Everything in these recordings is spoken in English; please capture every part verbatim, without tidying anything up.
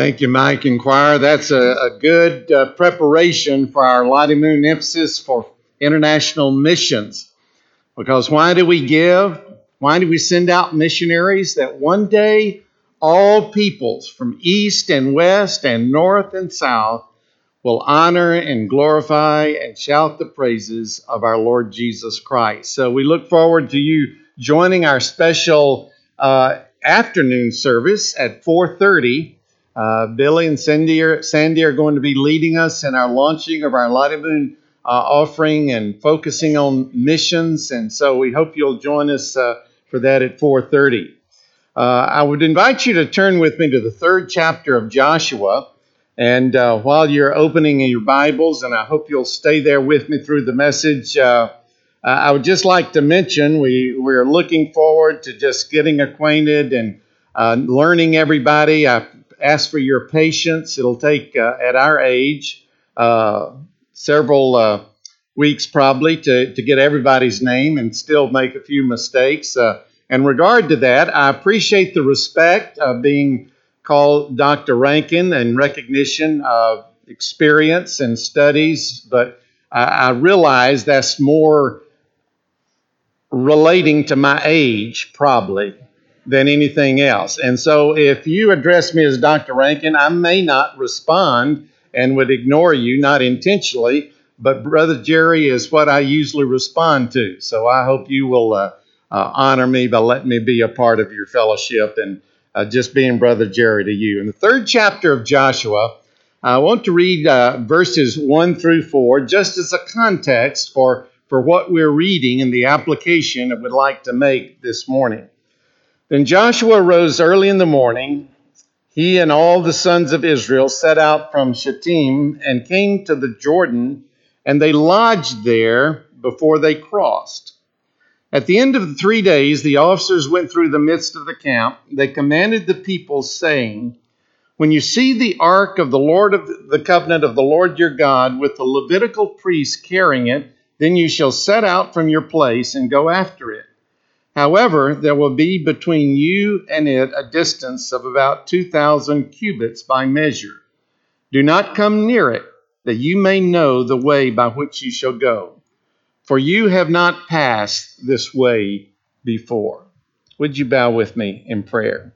Thank you, Mike and Choir. That's a, a good uh, preparation for our Lottie Moon emphasis for international missions. Because why do we give? Why do we send out missionaries? That one day all peoples from east and west and north and south will honor and glorify and shout the praises of our Lord Jesus Christ. So we look forward to you joining our special uh, afternoon service at four thirty. Uh, Billy and Sandy are, Sandy are going to be leading us in our launching of our Lottie Moon uh, offering and focusing on missions. And so we hope you'll join us uh, for that at four thirty. Uh, I would invite you to turn with me to the third chapter of Joshua. And uh, while you're opening your Bibles, and I hope you'll stay there with me through the message, uh, I would just like to mention we, we're looking forward to just getting acquainted and uh, learning everybody. I ask for your patience. It'll take, uh, at our age, uh, several uh, weeks probably to, to get everybody's name and still make a few mistakes. Uh, in regard to that, I appreciate the respect of being called Doctor Rankin and recognition of experience and studies, but I, I realize that's more relating to my age probably than anything else. And so if you address me as Doctor Rankin, I may not respond and would ignore you, not intentionally, but Brother Jerry is what I usually respond to. So I hope you will uh, uh, honor me by letting me be a part of your fellowship and uh, just being Brother Jerry to you. In the third chapter of Joshua, I want to read uh, verses one through four, just as a context for, for what we're reading and the application I would like to make this morning. Then Joshua rose early in the morning. He and all the sons of Israel set out from Shittim and came to the Jordan, and they lodged there before they crossed. At the end of the three days, the officers went through the midst of the camp. They commanded the people, saying, "When you see the ark of the Lord of the covenant of the Lord your God with the Levitical priests carrying it, then you shall set out from your place and go after it. However, there will be between you and it a distance of about two thousand cubits by measure. Do not come near it, that you may know the way by which you shall go. For you have not passed this way before." Would you bow with me in prayer?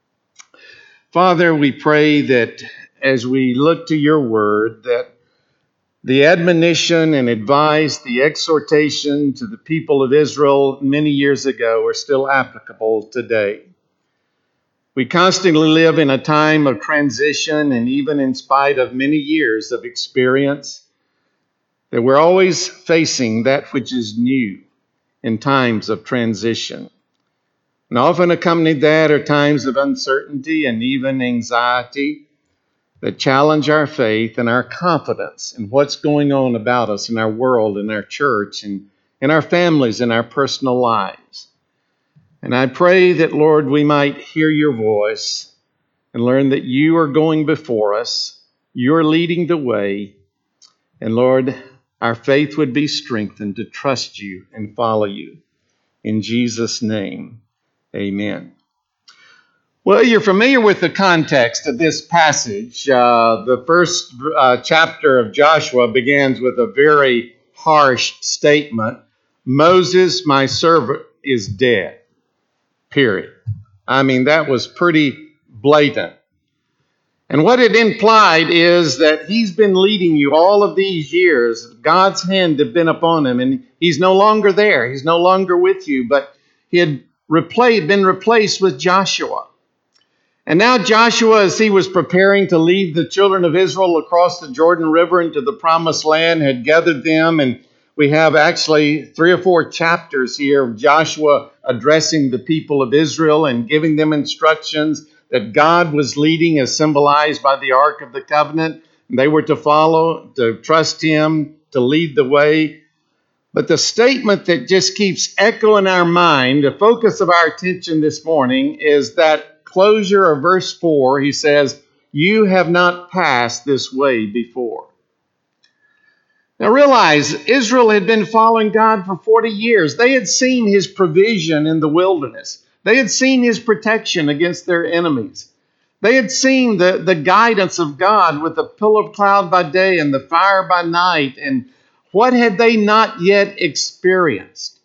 Father, we pray that as we look to your word, that the admonition and advice, the exhortation to the people of Israel many years ago are still applicable today. We constantly live in a time of transition, and even in spite of many years of experience, that we're always facing that which is new in times of transition. And often accompanied that are times of uncertainty and even anxiety that challenge our faith and our confidence in what's going on about us in our world, in our church, and in our families, in our personal lives. And I pray that, Lord, we might hear your voice and learn that you are going before us, you're leading the way, and Lord, our faith would be strengthened to trust you and follow you. In Jesus' name, amen. Well, you're familiar with the context of this passage. Uh, the first uh, chapter of Joshua begins with a very harsh statement. Moses, my servant, is dead. Period. I mean, that was pretty blatant. And what it implied is that he's been leading you all of these years. God's hand had been upon him, and he's no longer there. He's no longer with you, but he had replayed, been replaced with Joshua. And now Joshua, as he was preparing to lead the children of Israel across the Jordan River into the promised land, had gathered them. And we have actually three or four chapters here of Joshua addressing the people of Israel and giving them instructions that God was leading, as symbolized by the Ark of the Covenant. They were to follow, to trust him, to lead the way. But the statement that just keeps echoing our mind, the focus of our attention this morning, is that closure of verse four. He says, "You have not passed this way before." Now realize, Israel had been following God for forty years. They had seen his provision in the wilderness. They had seen his protection against their enemies. They had seen the, the guidance of God with the pillar of cloud by day and the fire by night. And what had they not yet experienced?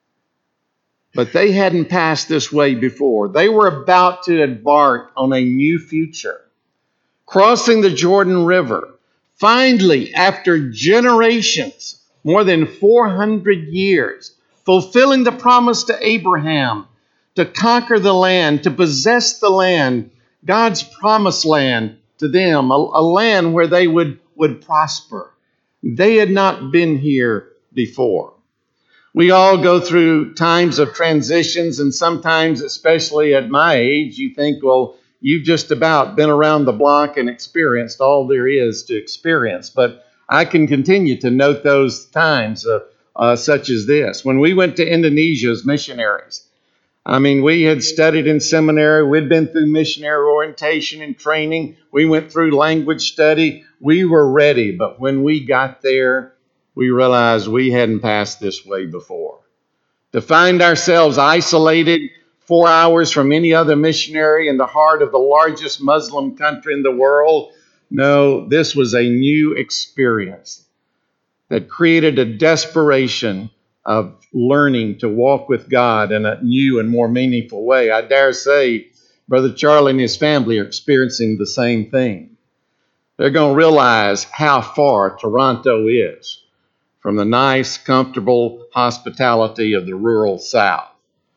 But they hadn't passed this way before. They were about to embark on a new future, crossing the Jordan River. Finally, after generations, more than four hundred years, fulfilling the promise to Abraham to conquer the land, to possess the land, God's promised land to them, a, a land where they would, would prosper. They had not been here before. We all go through times of transitions, and sometimes, especially at my age, you think, well, you've just about been around the block and experienced all there is to experience. But I can continue to note those times uh, uh, such as this. When we went to Indonesia as missionaries, I mean, we had studied in seminary. We'd been through missionary orientation and training. We went through language study. We were ready. But when we got there, we realized we hadn't passed this way before. To find ourselves isolated four hours from any other missionary in the heart of the largest Muslim country in the world, no, this was a new experience that created a desperation of learning to walk with God in a new and more meaningful way. I dare say Brother Charlie and his family are experiencing the same thing. They're going to realize how far Toronto is from the nice, comfortable hospitality of the rural South.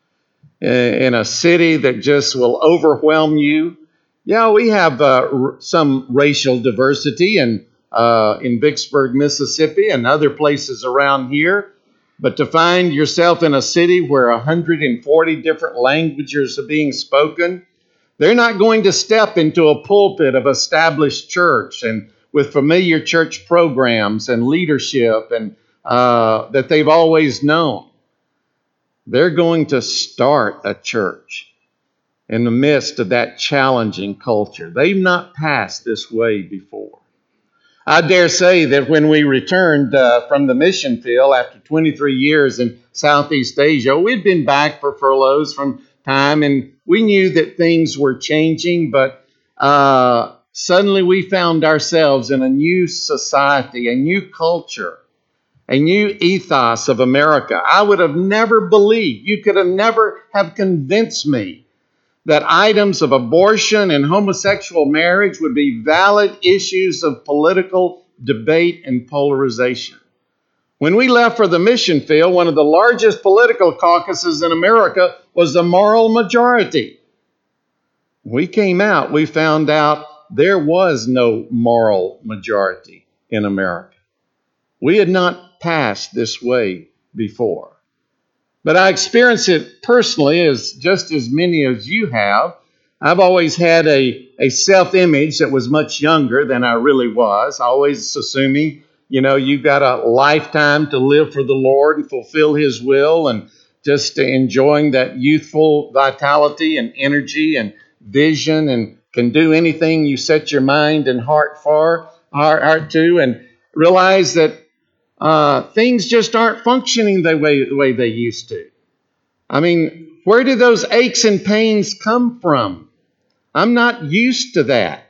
In a city that just will overwhelm you. Yeah, we have uh, r- some racial diversity in, uh, in Vicksburg, Mississippi, and other places around here. But to find yourself in a city where one hundred forty different languages are being spoken, they're not going to step into a pulpit of established church and with familiar church programs and leadership and uh, that they've always known. They're going to start a church in the midst of that challenging culture. They've not passed this way before. I dare say that when we returned uh, from the mission field after twenty-three years in Southeast Asia, we'd been back for furloughs from time, and we knew that things were changing, but uh, suddenly we found ourselves in a new society, a new culture, a new ethos of America. I would have never believed, you could have never have convinced me that items of abortion and homosexual marriage would be valid issues of political debate and polarization. When we left for the mission field, one of the largest political caucuses in America was the moral majority. We came out, we found out there was no moral majority in America. We had not passed this way before. But I experienced it personally as just as many as you have. I've always had a, a self-image that was much younger than I really was, always assuming, you know, you've got a lifetime to live for the Lord and fulfill His will, and just enjoying that youthful vitality and energy and vision, and can do anything you set your mind and heart for, heart, heart to, and realize that Uh, things just aren't functioning the way, the way they used to. I mean, where do those aches and pains come from? I'm not used to that.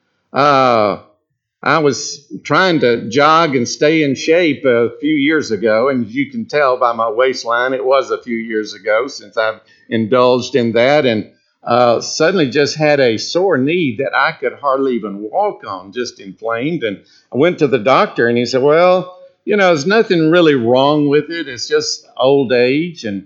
Uh, I was trying to jog and stay in shape a few years ago, and as you can tell by my waistline, it was a few years ago since I've indulged in that, and uh, suddenly just had a sore knee that I could hardly even walk on, just inflamed. And I went to the doctor, and he said, well, you know, there's nothing really wrong with it. It's just old age. And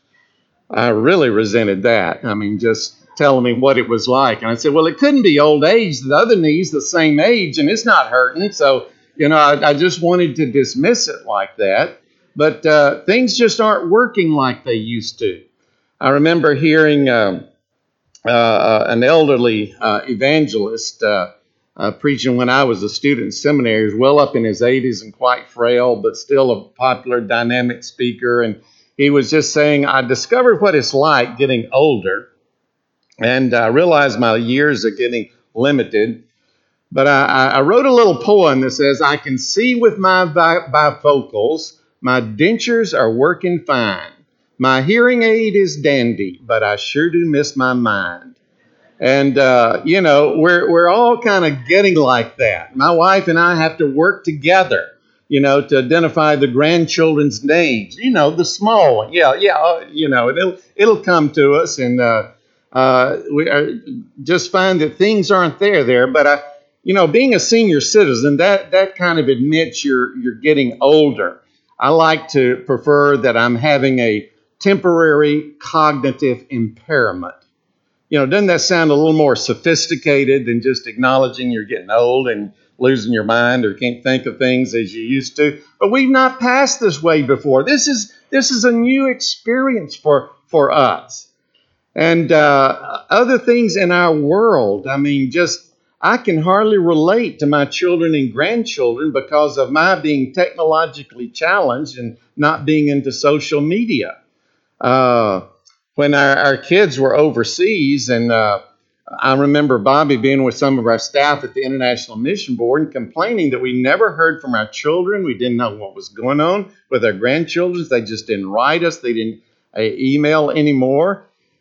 I really resented that. I mean, just telling me what it was like. And I said, well, it couldn't be old age. The other knee's the same age, and it's not hurting. So, you know, I, I just wanted to dismiss it like that. But uh, things just aren't working like they used to. I remember hearing um, uh, an elderly uh, evangelist uh, Uh, preaching when I was a student in seminary. He was well up in his eighties and quite frail, but still a popular, dynamic speaker. And he was just saying, I discovered what it's like getting older, and I realized my years are getting limited. But I, I wrote a little poem that says, I can see with my bifocals, my dentures are working fine. My hearing aid is dandy, but I sure do miss my mind. And uh, you know, we're we're all kind of getting like that. My wife and I have to work together, you know, to identify the grandchildren's names. You know, the small one. Yeah, yeah. uh, You know, it'll it'll come to us, and uh, uh, we uh, just find that things aren't there there. But I, you know, being a senior citizen, that that kind of admits you're you're getting older. I like to prefer that I'm having a temporary cognitive impairment. You know, doesn't that sound a little more sophisticated than just acknowledging you're getting old and losing your mind or can't think of things as you used to? But we've not passed this way before. This is this is a new experience for for us. And uh, other things in our world, I mean, just I can hardly relate to my children and grandchildren because of my being technologically challenged and not being into social media. Uh, when our, our kids were overseas, and uh, I remember Bobby being with some of our staff at the International Mission Board and complaining that we never heard from our children. We didn't know what was going on with our grandchildren. They just didn't write us. They didn't uh, email anymore.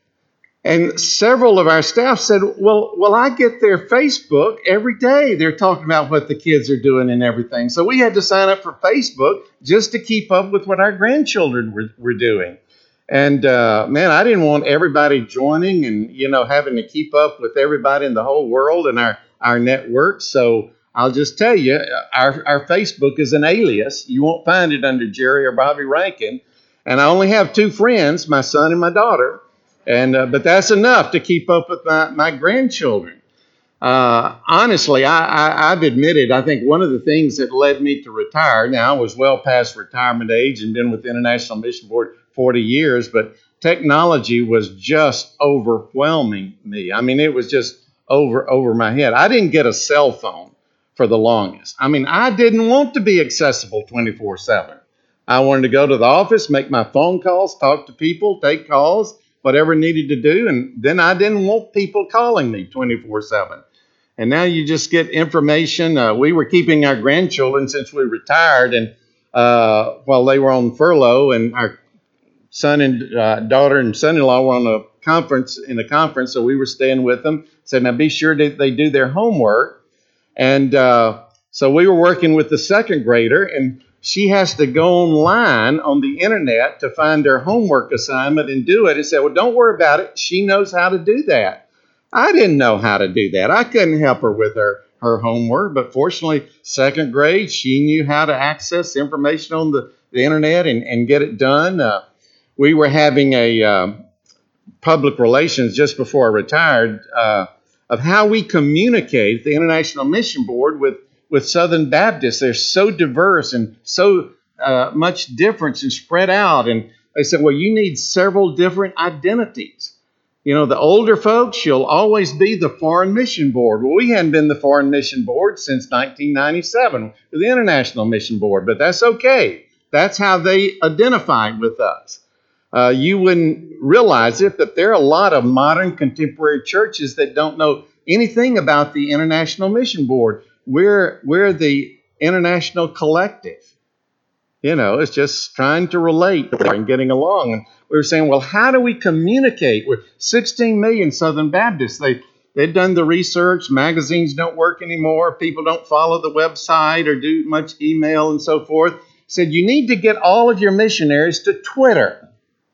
And several of our staff said, well, well, I get their Facebook every day. They're talking about what the kids are doing and everything. So we had to sign up for Facebook just to keep up with what our grandchildren were, were doing. And uh, man, I didn't want everybody joining and, you know, having to keep up with everybody in the whole world and our, our network. So I'll just tell you, our, our Facebook is an alias. You won't find it under Jerry or Bobby Rankin. And I only have two friends, my son and my daughter. And uh, but that's enough to keep up with my, my grandchildren. Uh, honestly, I, I, I've admitted, I think one of the things that led me to retire, now I was well past retirement age and been with the International Mission Board forty years, but technology was just overwhelming me. I mean, it was just over, over my head. I didn't get a cell phone for the longest. I mean, I didn't want to be accessible twenty-four seven. I wanted to go to the office, make my phone calls, talk to people, take calls, whatever needed to do. And then I didn't want people calling me twenty-four seven. And now you just get information. Uh, we were keeping our grandchildren since we retired, and uh, while they were on furlough, and our son and uh, daughter and son-in-law were on a conference in a conference, so we were staying with them. Said, now be sure that they do their homework. And uh, so we were working with the second grader, and she has to go online on the internet to find her homework assignment and do it. And said, well, don't worry about it. She knows how to do that. I didn't know how to do that. I couldn't help her with her, her homework, but fortunately, second grade, she knew how to access information on the, the internet and, and get it done. Uh, we were having a uh, public relations just before I retired uh, of how we communicate at the International Mission Board with, with Southern Baptists. They're so diverse and so uh, much difference and spread out. And they said, well, you need several different identities. You know, the older folks, you'll always be the Foreign Mission Board. Well, we hadn't been the Foreign Mission Board since nineteen ninety-seven, the International Mission Board, but that's okay. That's how they identified with us. Uh, you wouldn't realize it, but there are a lot of modern contemporary churches that don't know anything about the International Mission Board. We're, we're the International Collective. You know, it's just trying to relate and getting along. And we were saying, well, how do we communicate with sixteen million Southern Baptists? They, they've done the research. Magazines don't work anymore. People don't follow the website or do much email and so forth. Said, you need to get all of your missionaries to Twitter.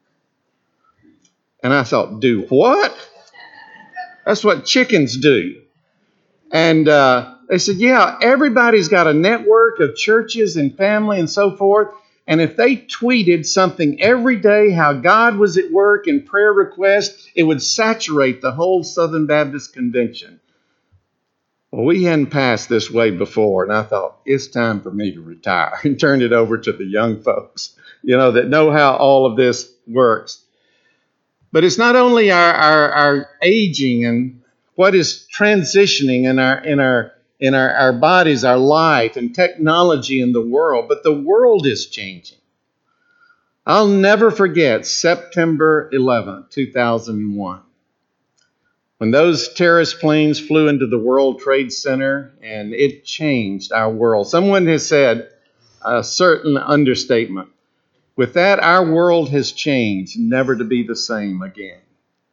And I thought, do what? That's what chickens do. And uh, they said, yeah, everybody's got a network of churches and family and so forth. And if they tweeted something every day, how God was at work in prayer requests, it would saturate the whole Southern Baptist Convention. Well, we hadn't passed this way before. And I thought, it's time for me to retire and turn it over to the young folks, you know, that know how all of this works. But it's not only our, our, our aging and what is transitioning in our in our in our, our bodies, our life, and technology in the world, but the world is changing. I'll never forget September eleventh, two thousand one, when those terrorist planes flew into the World Trade Center, and it changed our world. Someone has said a certain understatement. With that, our world has changed, never to be the same again.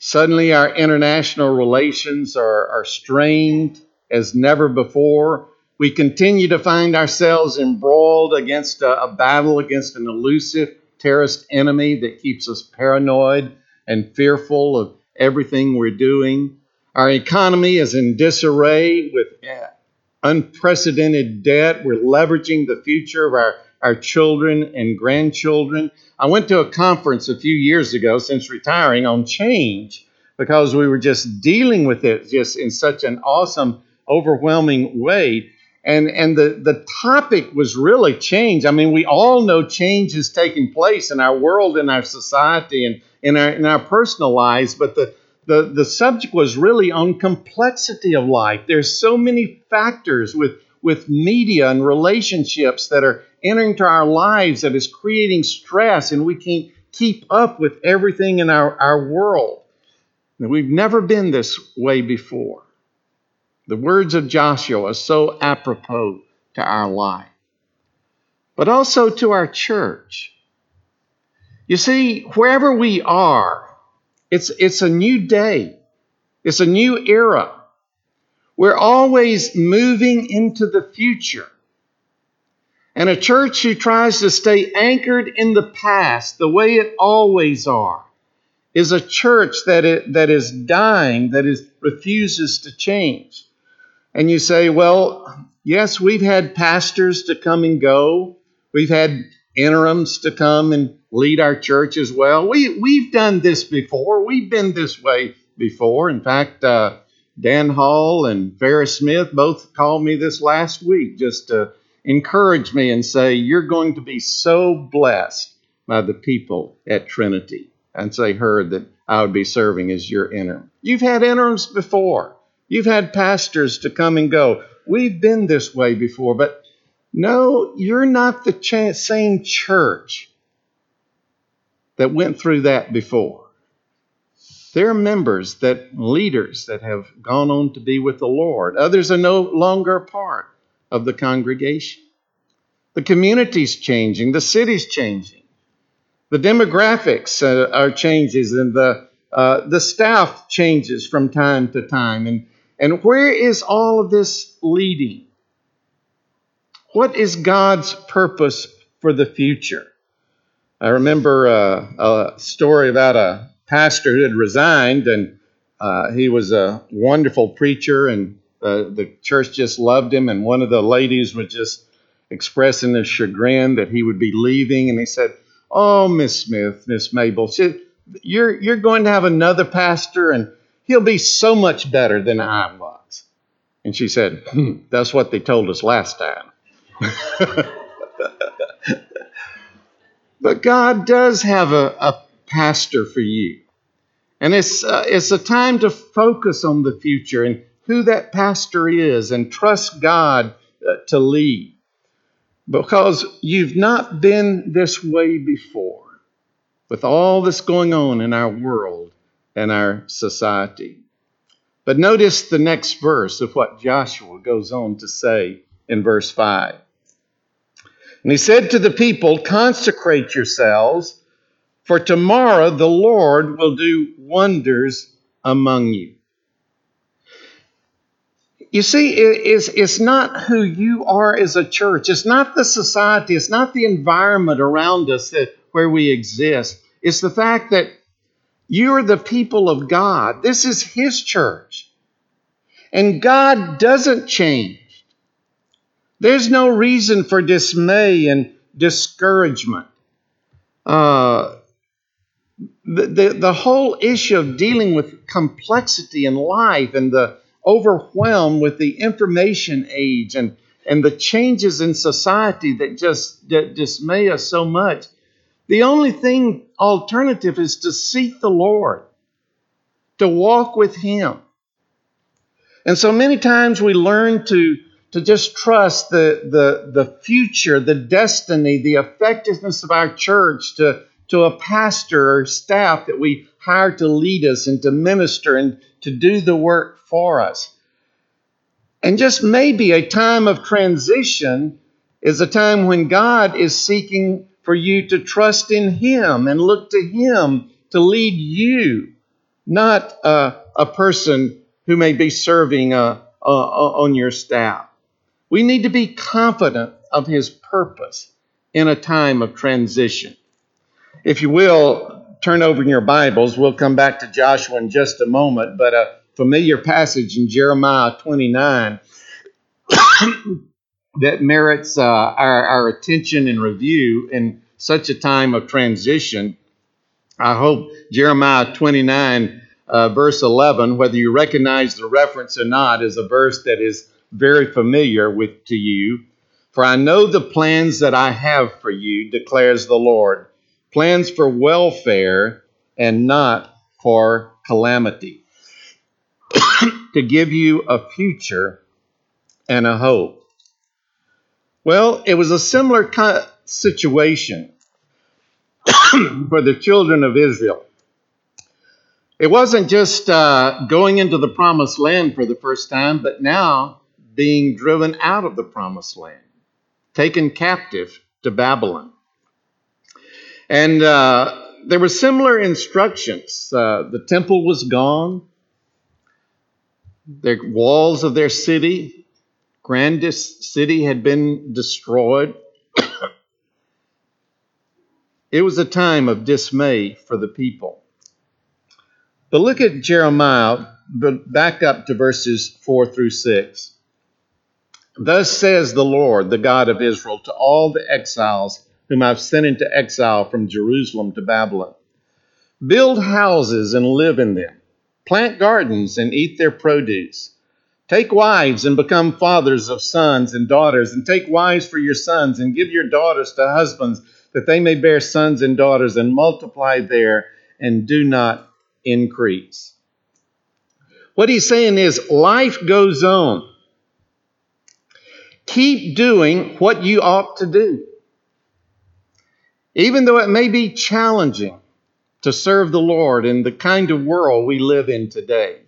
Suddenly, our international relations are, are strained as never before. We continue to find ourselves embroiled against a, a battle against an elusive terrorist enemy that keeps us paranoid and fearful of everything we're doing. Our economy is in disarray with unprecedented debt. We're leveraging the future of our, our children and grandchildren. I went to a conference a few years ago since retiring on change because we were just dealing with it just in such an awesome, overwhelming way. And, and the, the topic was really change. I mean, we all know change is taking place in our world, in our society, and in our, in our personal lives, but the The, the subject was really on complexity of life. There's so many factors with, with media and relationships that are entering into our lives that is creating stress, and we can't keep up with everything in our, our world. And we've never been this way before. The words of Joshua are so apropos to our life, but also to our church. You see, wherever we are, It's, it's a new day. It's a new era. We're always moving into the future. And a church who tries to stay anchored in the past, the way it always are, is a church that, it, that is dying, that is, refuses to change. And you say, well, yes, we've had pastors to come and go. We've had interims to come and lead our church as well. We, we've done this before. We've been this way before. In fact, uh, Dan Hall and Ferris Smith both called me this last week just to encourage me and say, you're going to be so blessed by the people at Trinity. And they heard that I would be serving as your interim. You've had interims before. You've had pastors to come and go. We've been this way before, but no, you're not the ch- same church that went through that before. There are members, that leaders that have gone on to be with the Lord. Others are no longer a part of the congregation. The community's changing. The city's changing. The demographics uh, are changes, and the uh, the staff changes from time to time. And, and where is all of this leading? What is God's purpose for the future? I remember uh, a story about a pastor who had resigned, and uh, he was a wonderful preacher, and uh, the church just loved him. And one of the ladies was just expressing his chagrin that he would be leaving, and he said, "Oh, Miss Smith, Miss Mabel, she, you're you're going to have another pastor, and he'll be so much better than I was." And she said, hmm, "That's what they told us last time." But God does have a, a pastor for you. And it's, uh, it's a time to focus on the future and who that pastor is and trust God uh, to lead. Because you've not been this way before with all that's going on in our world and our society. But notice the next verse of what Joshua goes on to say in verse five. And he said to the people, "Consecrate yourselves, for tomorrow the Lord will do wonders among you." You see, it's, it's not who you are as a church. It's not the society. It's not the environment around us that where we exist. It's the fact that you are the people of God. This is His church. And God doesn't change. There's no reason for dismay and discouragement. Uh, the, the, the whole issue of dealing with complexity in life and the overwhelmed with the information age and, and the changes in society that just that dismay us so much. The only thing alternative is to seek the Lord, to walk with Him. And so many times we learn to, to just trust the, the, the future, the destiny, the effectiveness of our church to, to a pastor or staff that we hire to lead us and to minister and to do the work for us. And just maybe a time of transition is a time when God is seeking for you to trust in Him and look to Him to lead you not uh, a person who may be serving uh, uh, on your staff. We need to be confident of his purpose in a time of transition. If you will, turn over in your Bibles. We'll come back to Joshua in just a moment, but a familiar passage in Jeremiah twenty-nine that merits uh, our, our attention and review in such a time of transition. I hope Jeremiah twenty-nine, uh, verse eleven, whether you recognize the reference or not, is a verse that is very familiar with to you. For I know the plans that I have for you, declares the Lord, plans for welfare and not for calamity, to give you a future and a hope. Well, it was a similar kind of situation for the children of Israel. It wasn't just uh, going into the promised land for the first time, but now being driven out of the promised land, taken captive to Babylon. And uh, there were similar instructions. Uh, the temple was gone. The walls of their city, grandest city, had been destroyed. It was a time of dismay for the people. But look at Jeremiah, but back up to verses four through six. Thus says the Lord, the God of Israel, to all the exiles whom I've sent into exile from Jerusalem to Babylon. Build houses and live in them. Plant gardens and eat their produce. Take wives and become fathers of sons and daughters, and take wives for your sons, and give your daughters to husbands, that they may bear sons and daughters, and multiply there, and do not increase. What he's saying is life goes on. Keep doing what you ought to do. Even though it may be challenging to serve the Lord in the kind of world we live in today.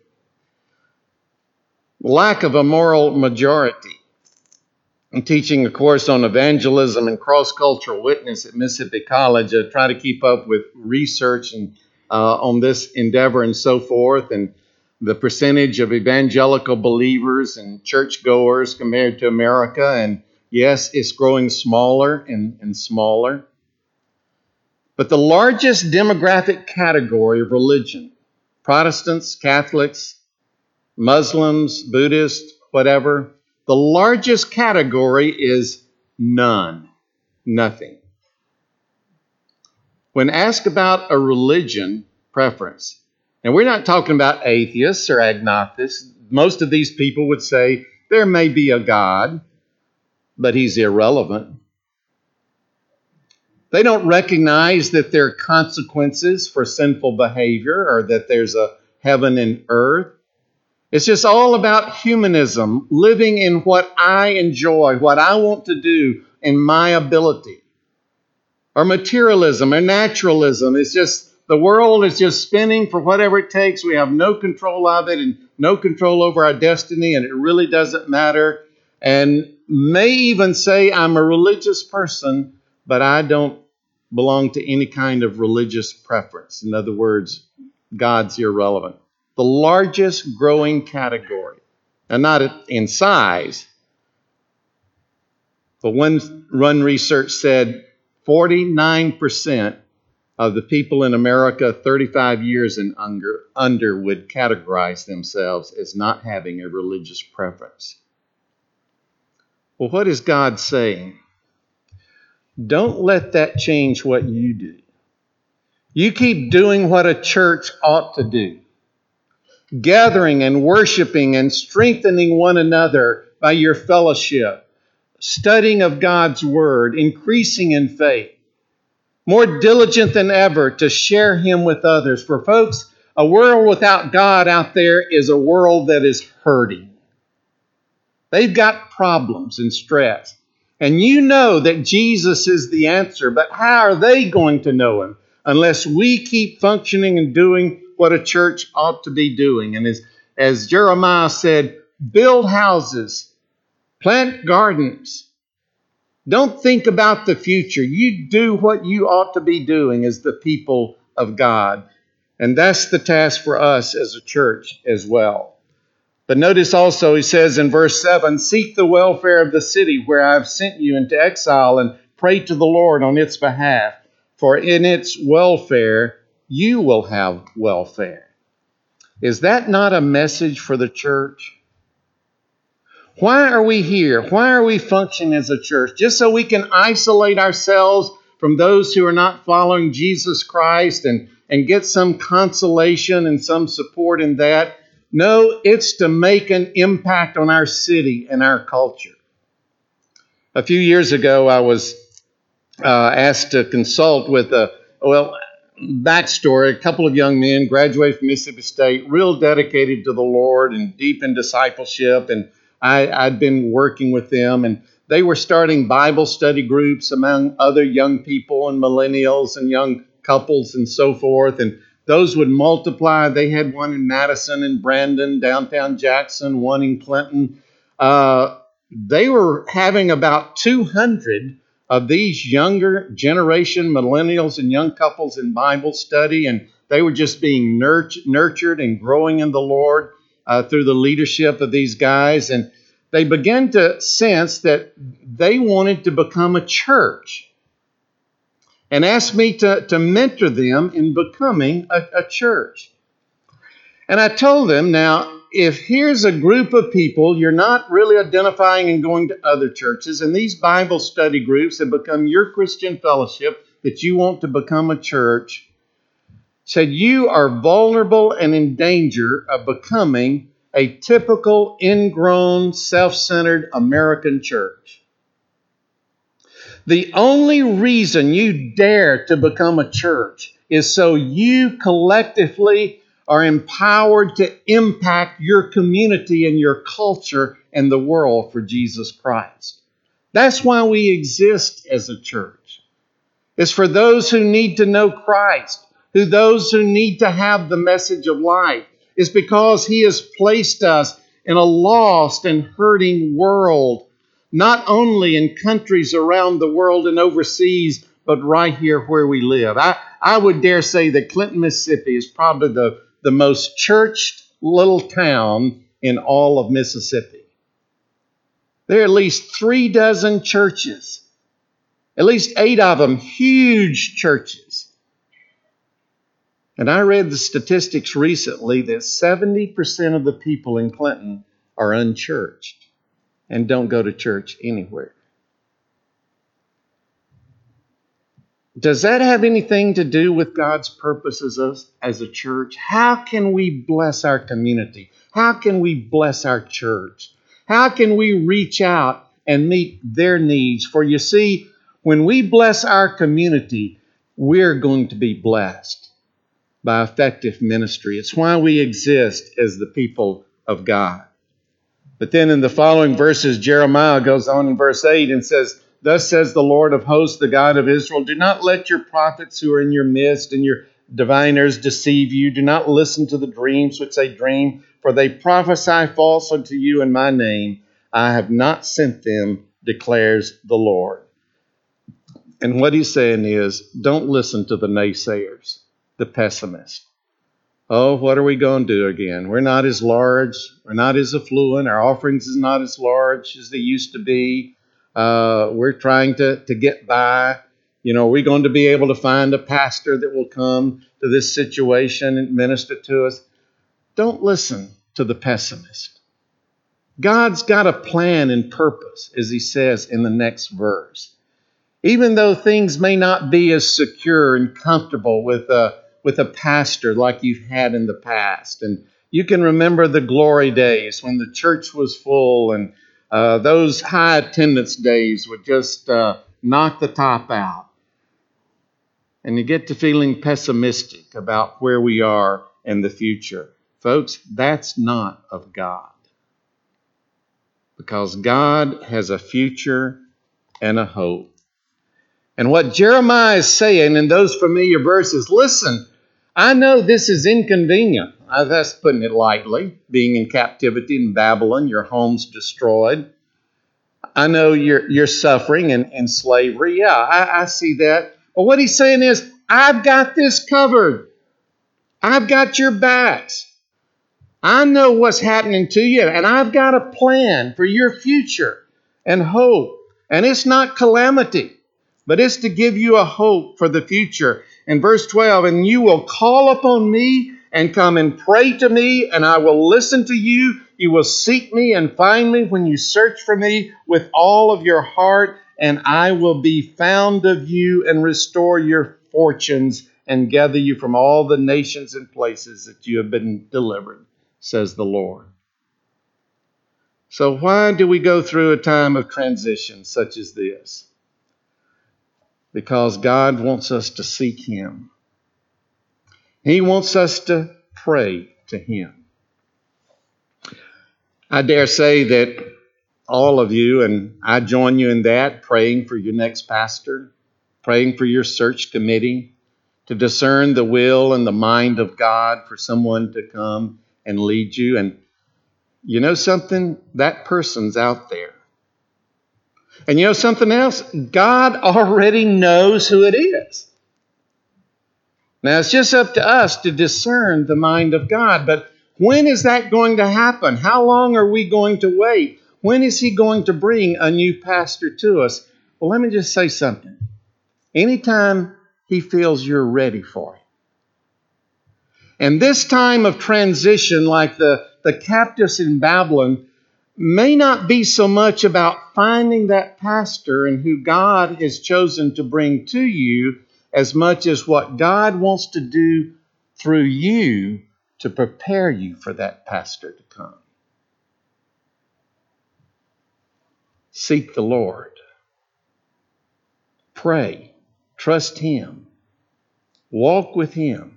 Lack of a moral majority. I'm teaching a course on evangelism and cross-cultural witness at Mississippi College. I try to keep up with research and uh, on this endeavor and so forth, and the percentage of evangelical believers and churchgoers compared to America. And yes, it's growing smaller and, and smaller. But the largest demographic category of religion, Protestants, Catholics, Muslims, Buddhists, whatever, the largest category is none, nothing. When asked about a religion preference, and we're not talking about atheists or agnostics, most of these people would say there may be a God, but he's irrelevant. They don't recognize that there are consequences for sinful behavior or that there's a heaven and earth. It's just all about humanism, living in what I enjoy, what I want to do in my ability. Or materialism or naturalism. It's just the world is just spinning for whatever it takes. We have no control of it and no control over our destiny, and it really doesn't matter. And may even say I'm a religious person, but I don't belong to any kind of religious preference. In other words, God's irrelevant. The largest growing category, and not in size, but one Run Research said forty-nine percent of the people in America thirty-five years and under, under would categorize themselves as not having a religious preference. Well, what is God saying? Don't let that change what you do. You keep doing what a church ought to do. Gathering and worshiping and strengthening one another by your fellowship. Studying of God's Word, increasing in faith. More diligent than ever to share Him with others. For folks, a world without God out there is a world that is hurting. They've got problems and stress. And you know that Jesus is the answer, but how are they going to know Him unless we keep functioning and doing what a church ought to be doing? And as, as Jeremiah said, build houses, plant gardens. Don't think about the future. You do what you ought to be doing as the people of God. And that's the task for us as a church as well. But notice also he says in verse seven, seek the welfare of the city where I have sent you into exile, and pray to the Lord on its behalf, for in its welfare you will have welfare. Is that not a message for the church? Why are we here? Why are we functioning as a church? Just so we can isolate ourselves from those who are not following Jesus Christ and, and get some consolation and some support in that? No, it's to make an impact on our city and our culture. A few years ago, I was uh, asked to consult with a, well, backstory, a couple of young men graduated from Mississippi State, real dedicated to the Lord and deep in discipleship. And I, I'd been working with them, and they were starting Bible study groups among other young people and millennials and young couples and so forth. And those would multiply. They had one in Madison and Brandon, downtown Jackson, one in Clinton. Uh, they were having about two hundred of these younger generation millennials and young couples in Bible study, and they were just being nurt- nurtured and growing in the Lord uh, through the leadership of these guys. And they began to sense that they wanted to become a church and asked me to, to mentor them in becoming a, a church. And I told them, now, if here's a group of people, you're not really identifying and going to other churches, and these Bible study groups have become your Christian fellowship that you want to become a church, said you are vulnerable and in danger of becoming a typical ingrown, self-centered American church. The only reason you dare to become a church is so you collectively are empowered to impact your community and your culture and the world for Jesus Christ. That's why we exist as a church. It's for those who need to know Christ, who those who need to have the message of life. It's because He has placed us in a lost and hurting world, not only in countries around the world and overseas, but right here where we live. I, I would dare say that Clinton, Mississippi is probably the, the most churched little town in all of Mississippi. There are at least three dozen churches, at least eight of them huge churches. And I read the statistics recently that seventy percent of the people in Clinton are unchurched and don't go to church anywhere. Does that have anything to do with God's purposes as, as a church? How can we bless our community? How can we bless our church? How can we reach out and meet their needs? For you see, when we bless our community, we're going to be blessed by effective ministry. It's why we exist as the people of God. But then in the following verses, Jeremiah goes on in verse eight and says, thus says the Lord of hosts, the God of Israel, do not let your prophets who are in your midst and your diviners deceive you. Do not listen to the dreams which they dream, for they prophesy false unto you in my name. I have not sent them, declares the Lord. And what he's saying is, don't listen to the naysayers, the pessimists. Oh, what are we going to do again? We're not as large. We're not as affluent. Our offerings is not as large as they used to be. Uh, we're trying to, to get by. You know, are we going to be able to find a pastor that will come to this situation and minister to us? Don't listen to the pessimist. God's got a plan and purpose, as he says in the next verse. Even though things may not be as secure and comfortable with a, with a pastor like you've had in the past. And you can remember the glory days when the church was full, and uh, those high attendance days would just uh, knock the top out. And you get to feeling pessimistic about where we are in the future. Folks, that's not of God. Because God has a future and a hope. And what Jeremiah is saying in those familiar verses, listen, I know this is inconvenient. That's putting it lightly, being in captivity in Babylon, your home's destroyed. I know you're, you're suffering in, in slavery. Yeah, I, I see that. But what he's saying is, I've got this covered. I've got your backs. I know what's happening to you, and I've got a plan for your future and hope. And it's not calamity, but it's to give you a hope for the future. In verse twelve, and you will call upon me and come and pray to me, and I will listen to you. You will seek me and find me when you search for me with all of your heart, and I will be found of you and restore your fortunes and gather you from all the nations and places that you have been delivered, says the Lord. So why do we go through a time of transition such as this? Because God wants us to seek Him. He wants us to pray to Him. I dare say that all of you, and I join you in that, praying for your next pastor, praying for your search committee, to discern the will and the mind of God for someone to come and lead you. And you know something? That person's out there. And you know something else? God already knows who it is. Now, it's just up to us to discern the mind of God. But when is that going to happen? How long are we going to wait? When is He going to bring a new pastor to us? Well, let me just say something. Anytime He feels you're ready for it. And this time of transition, like the, the captives in Babylon, may not be so much about finding that pastor and who God has chosen to bring to you, as much as what God wants to do through you to prepare you for that pastor to come. Seek the Lord. Pray. Trust Him. Walk with Him.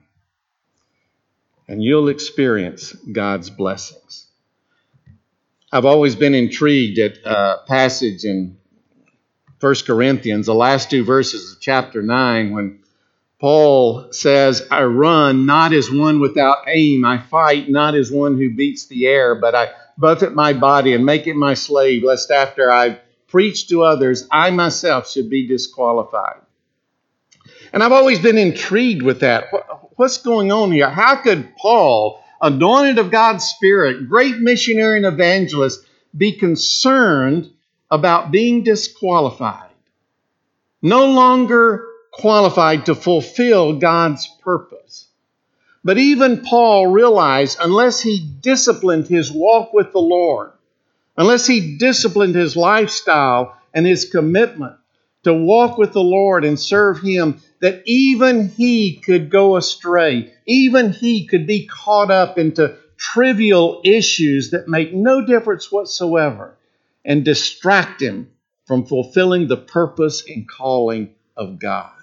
And you'll experience God's blessings. I've always been intrigued at a passage in First Corinthians, the last two verses of chapter nine, when Paul says, I run not as one without aim. I fight not as one who beats the air, but I buffet my body and make it my slave, lest after I've preached to others, I myself should be disqualified. And I've always been intrigued with that. What's going on here? How could Paul, anointed of God's Spirit, great missionary and evangelist, be concerned about being disqualified? No longer qualified to fulfill God's purpose. But even Paul realized unless he disciplined his walk with the Lord, unless he disciplined his lifestyle and his commitment to walk with the Lord and serve Him, that even he could go astray. Even he could be caught up into trivial issues that make no difference whatsoever and distract him from fulfilling the purpose and calling of God.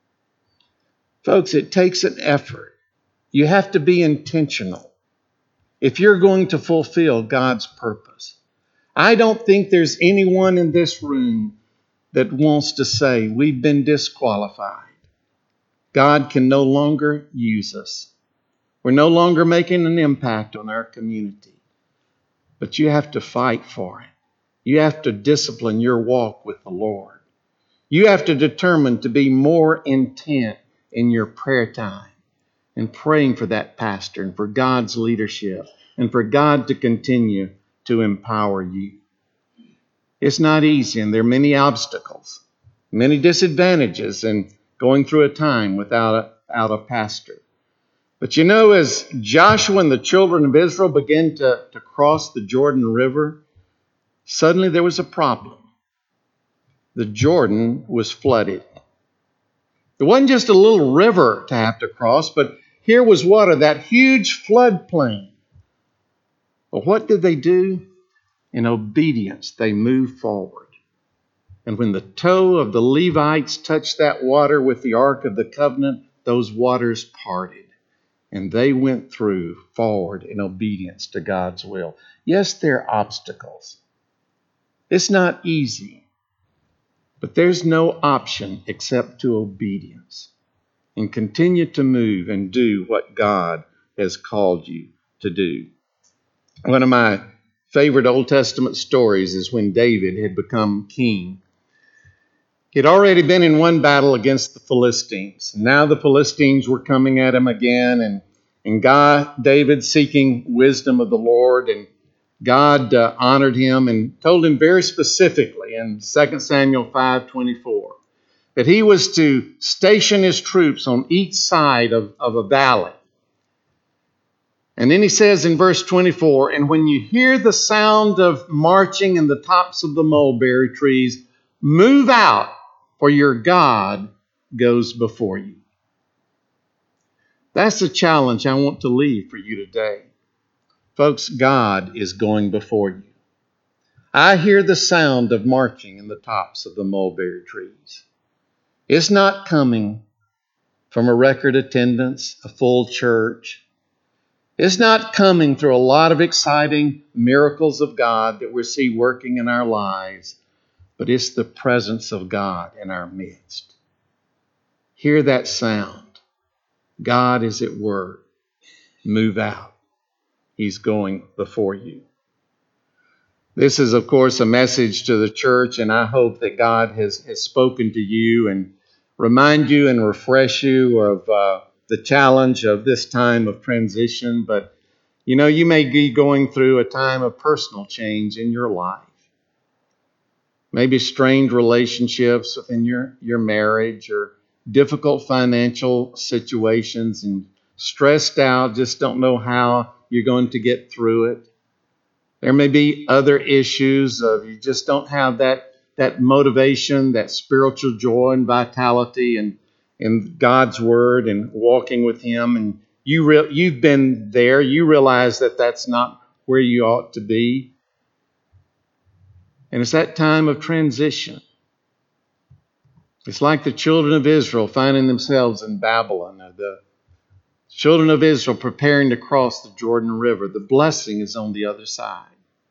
Folks, it takes an effort. You have to be intentional if you're going to fulfill God's purpose. I don't think there's anyone in this room that wants to say we've been disqualified. God can no longer use us. We're no longer making an impact on our community. But you have to fight for it. You have to discipline your walk with the Lord. You have to determine to be more intent in your prayer time and praying for that pastor and for God's leadership and for God to continue to empower you. It's not easy, and there are many obstacles, many disadvantages in going through a time without a, without a pastor. But you know, as Joshua and the children of Israel began to, to cross the Jordan River, suddenly there was a problem. The Jordan was flooded. It wasn't just a little river to have to cross, but here was water, that huge floodplain. But what did they do? In obedience, they moved forward. And when the toe of the Levites touched that water with the Ark of the Covenant, those waters parted. And they went through forward in obedience to God's will. Yes, there are obstacles. It's not easy. But there's no option except to obedience. And continue to move and do what God has called you to do. One of my favorite Old Testament stories is when David had become king. He had already been in one battle against the Philistines. Now the Philistines were coming at him again, and And God, David seeking wisdom of the Lord, and God uh, honored him and told him very specifically in Second Samuel five twenty-four that he was to station his troops on each side of, of a valley. And then he says in verse twenty-four, and when you hear the sound of marching in the tops of the mulberry trees, move out, for your God goes before you. That's the challenge I want to leave for you today. Folks, God is going before you. I hear the sound of marching in the tops of the mulberry trees. It's not coming from a record attendance, a full church. It's not coming through a lot of exciting miracles of God that we see working in our lives, but it's the presence of God in our midst. Hear that sound. God is at work. Move out. He's going before you. This is, of course, a message to the church, and I hope that God has, has spoken to you and remind you and refresh you of uh, the challenge of this time of transition. But, you know, you may be going through a time of personal change in your life. Maybe strained relationships within your, your marriage, or difficult financial situations, and stressed out, just don't know how you're going to get through it. There may be other issues of you just don't have that, that motivation, that spiritual joy and vitality and in God's Word and walking with Him. And you re- you've been there. You realize that that's not where you ought to be. And it's that time of transition. It's like the children of Israel finding themselves in Babylon, or the children of Israel preparing to cross the Jordan River. The blessing is on the other side.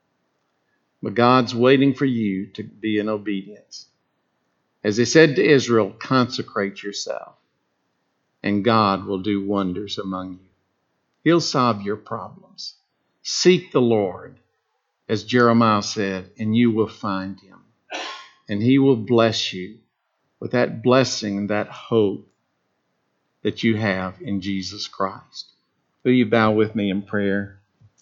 But God's waiting for you to be in obedience. As He said to Israel, consecrate yourself, and God will do wonders among you. He'll solve your problems. Seek the Lord, as Jeremiah said, and you will find Him. And He will bless you with that blessing and that hope that you have in Jesus Christ. Will you bow with me in prayer?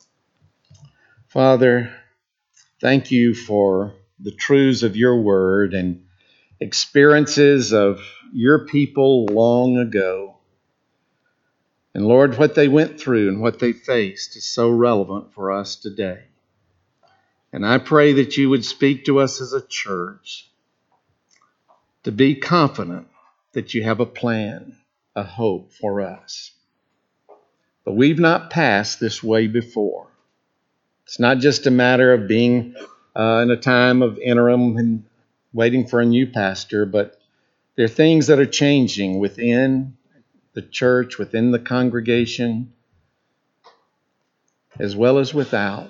Father, thank you for the truths of your word and experiences of your people long ago. And Lord, what they went through and what they faced is so relevant for us today. And I pray that you would speak to us as a church to be confident that you have a plan, a hope for us. But we've not passed this way before. It's not just a matter of being uh, in a time of interim and waiting for a new pastor, but there are things that are changing within the church, within the congregation, as well as without.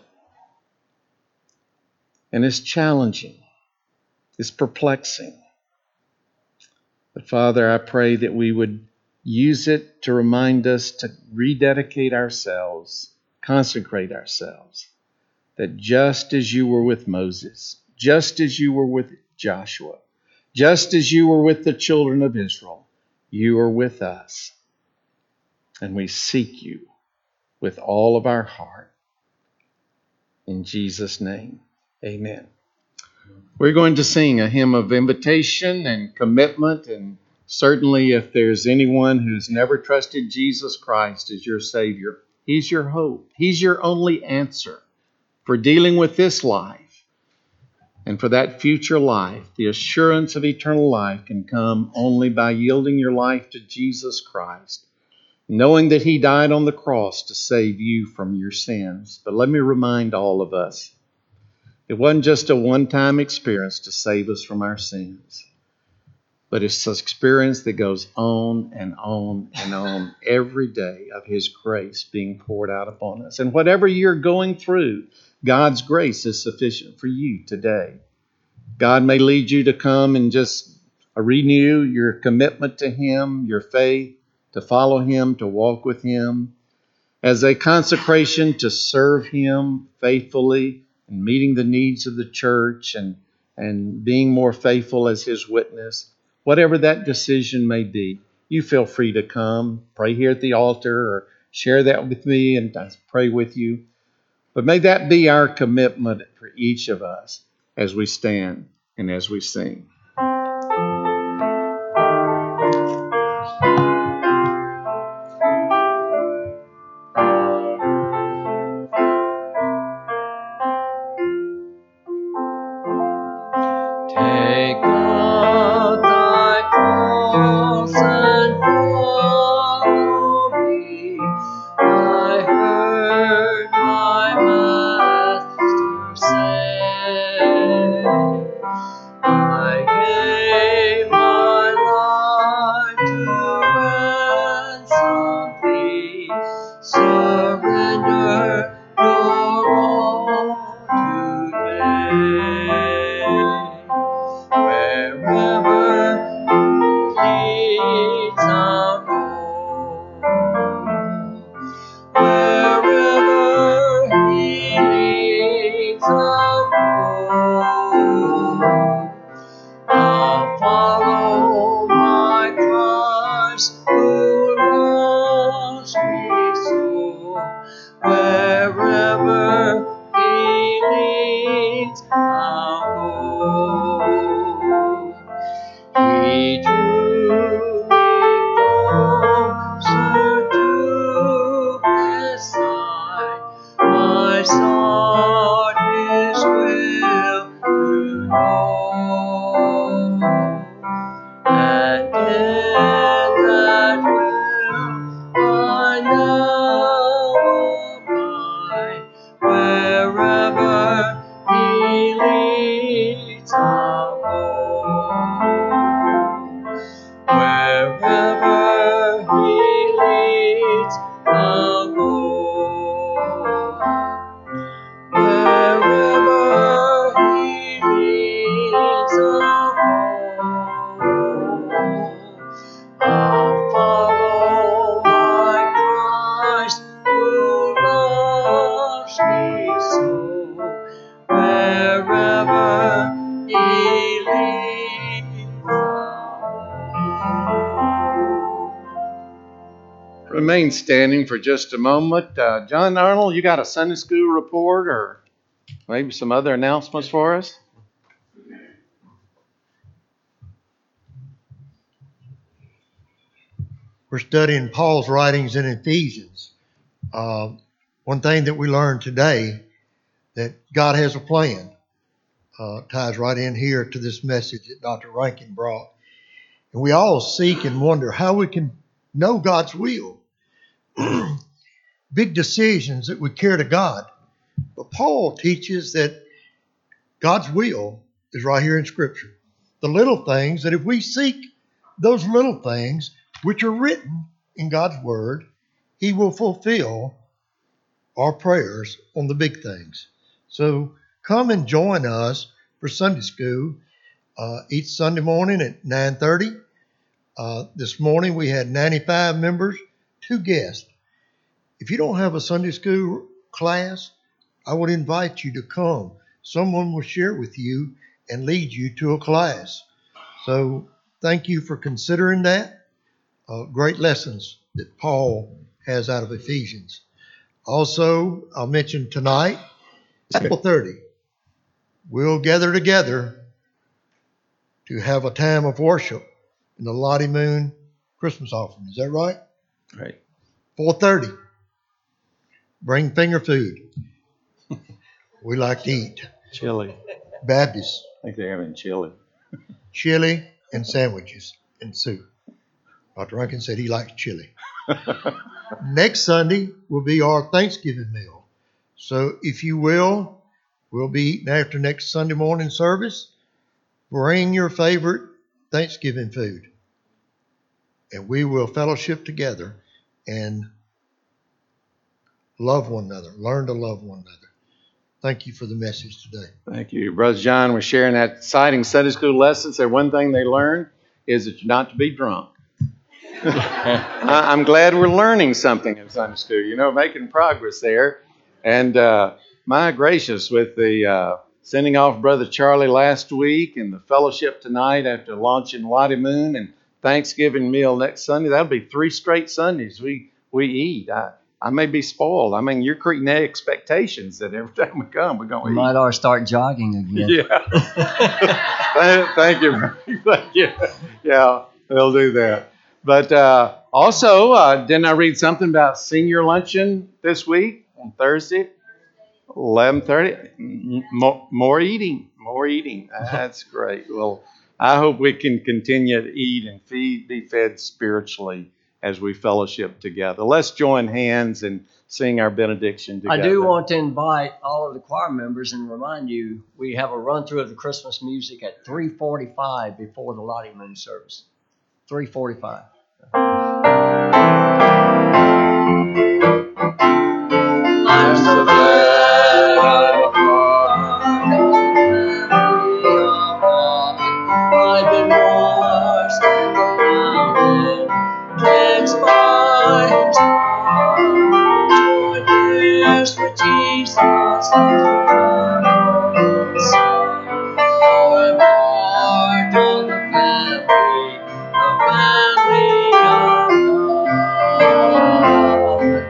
And it's challenging. It's perplexing. But Father, I pray that we would use it to remind us to rededicate ourselves, consecrate ourselves, that just as you were with Moses, just as you were with Joshua, just as you were with the children of Israel, you are with us. And we seek you with all of our heart. In Jesus' name, amen. We're going to sing a hymn of invitation and commitment. And certainly if there's anyone who's never trusted Jesus Christ as your Savior, He's your hope. He's your only answer for dealing with this life. And for that future life, the assurance of eternal life can come only by yielding your life to Jesus Christ, knowing that He died on the cross to save you from your sins. But let me remind all of us, it wasn't just a one-time experience to save us from our sins, but it's an experience that goes on and on and on every day of His grace being poured out upon us. And whatever you're going through, God's grace is sufficient for you today. God may lead you to come and just renew your commitment to Him, your faith, to follow Him, to walk with Him, as a consecration to serve Him faithfully and meeting the needs of the church and, and being more faithful as His witness. Whatever that decision may be, you feel free to come, pray here at the altar, or share that with me and I pray with you. But may that be our commitment for each of us as we stand and as we sing. Take up thy cross and follow me. I heard my Master say, I gave my life to ransom thee. Surrender your all today. Wherever leads our road, wherever He leads our road, I'll follow my Christ who loves me so. Wherever He leads, I'll go. He drew me closer to His side. I sought His will to know, and in that will I now abide. Wherever He leads, I'll go. Wherever He leads, I'll go. Wherever He leads, I'll go. I'll follow my Christ who loves me so. Wherever He leads, Remain standing for just a moment. Uh, John Arnold, you got a Sunday school report or maybe some other announcements for us? We're studying Paul's writings in Ephesians. Uh, one thing that we learned today, that God has a plan, uh, ties right in here to this message that Doctor Rankin brought. And we all seek and wonder how we can know God's will. Big decisions that we care to God. But Paul teaches that God's will is right here in Scripture. The little things, that if we seek those little things which are written in God's Word, He will fulfill our prayers on the big things. So come and join us for Sunday school uh, each Sunday morning at nine thirty. Uh, this morning we had ninety-five members, two guests. If you don't have a Sunday school class, I would invite you to come. Someone will share with you and lead you to a class. So thank you for considering that. Uh, great lessons that Paul has out of Ephesians. Also, I'll mention tonight, April thirtieth, we'll gather together to have a time of worship in the Lottie Moon Christmas offering. Is that right? Right. four thirty. Bring finger food. We like to eat. Chili. Baptists. I think they're having chili. Chili and sandwiches and soup. Doctor Rankin said he likes chili. Next Sunday will be our Thanksgiving meal. So if you will, we'll be eating after next Sunday morning service. Bring your favorite Thanksgiving food. And we will fellowship together and love one another. Learn to love one another. Thank you for the message today. Thank you. Brother John was sharing that exciting Sunday school lesson. So one thing they learned is that you're not to be drunk. I- I'm glad we're learning something in Sunday school, you know, making progress there. And uh, my gracious, with the uh, sending off Brother Charlie last week and the fellowship tonight after launching Lottie Moon and Thanksgiving meal next Sunday, that'll be three straight Sundays. We we eat. I, I may be spoiled. I mean, you're creating expectations that every time we come, we're We going to eat. might ought to start jogging again. Yeah. thank, thank you. Thank you. Yeah, they'll do that. But uh, also, uh, didn't I read something about senior luncheon this week on Thursday? eleven thirty. More, more eating. More eating. That's great. Well, I hope we can continue to eat and feed, be fed spiritually as we fellowship together. Let's join hands and sing our benediction together. I do want to invite all of the choir members and remind you we have a run through of the Christmas music at three forty-five before the Lottie Moon service. three forty-five. I'm so glad I'm part of the family of God. I've been washed in the fountain, cleansed by His blood. Joy bears for Jesus as we travel the sun. Oh, I'm part of the family, the family of God.